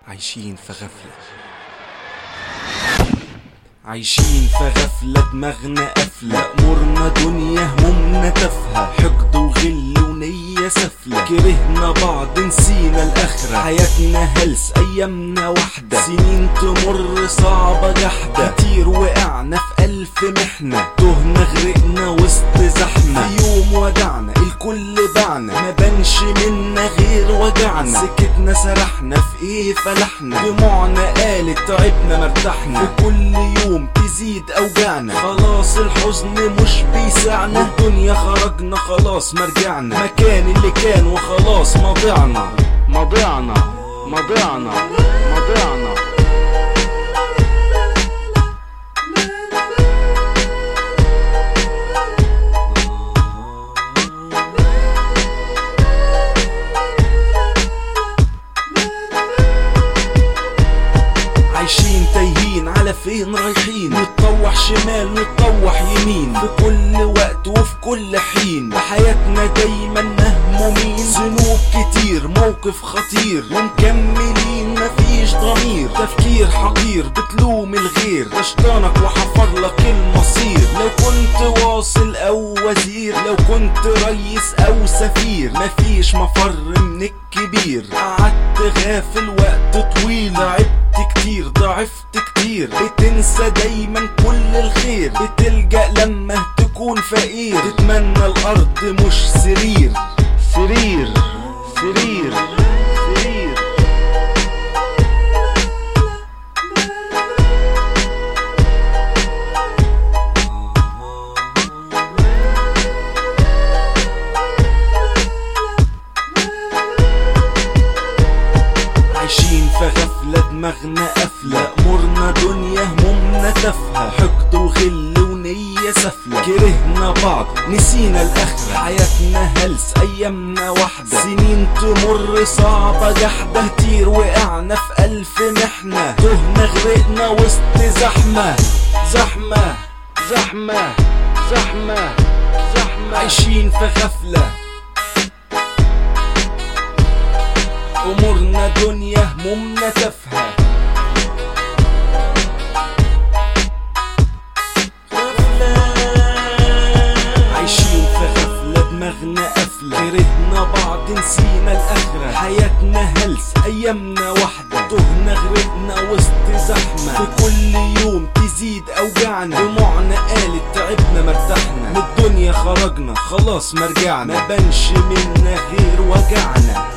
عايشين في غفلة، عايشين في غفلة، دماغنا قافلة، أمورنا دنيا همومنا تافهة، حقد وغل ونية سفلة، كرهنا بعض نسينا الآخرة، حياتنا هلس أيامنا وحدة، سنين تمر صعبة جحدة، كتير وقعنا في ألف محنة، تهنا غرقنا وسط زحمة، في يوم ودعنا الكل باعنا، ما بانش منا غير وجعنا، سكتنا سرحنا في ايه فلحنا، دموعنا قالت تعبنا مرتحنا، في كل يوم تزيد اوجعنا، خلاص الحزن مش بيسعنا، الدنيا خرجنا خلاص مرجعنا، مكان اللي كان وخلاص مضيعنا مضيعنا مضيعنا مضيعنا. عايشين تايهين على فين رايحين، نتطوح شمال نتطوح يمين، في كل وقت وفي كل حين، بحياتنا دايما مهمومين، ذنوب كتير موقف خطير، ومكملين مفيش ضمير، تفكير حقير بتلوم الغير، اشطانك وحفر لك المصير، لو كنت واصل او وزير، لو كنت ريس او سفير، مفيش مفر من الكبير، قعدت غافل وقت طويل، لعبت كتير ضعفت كتير، بتنسى دايما كل الخير، بتلجأ لما تكون فقير، تتمنى الارض مش سرير سرير سرير سرير. عايشين في غفلة، دماغنا قافلة، أمورنا دنيا همومنا تافهة، حقد وغل ونية سفلة، كرهنا بعض نسينا الآخرة، حياتنا هلس أيامنا وحدة، سنين تمر صعبة جحدة، كتير وقعنا في ألف محنة، تهنا غرقنا وسط زحمة زحمة زحمة زحمة زحمة. عايشين في غفلة، أمورنا دنيا همومنا تافهة، عايشين في غفلة، دماغنا قافلة، كرهنا بعض نسينا الآخرة، حياتنا هلس أيامنا وحدة، تهنا غرقنا وسط زحمة، في كل يوم تزيد أوجعنا، دموعنا قالت تعبنا مرتحنا، من الدنيا خرجنا خلاص مرجعنا، ما بانش منا غير وجعنا.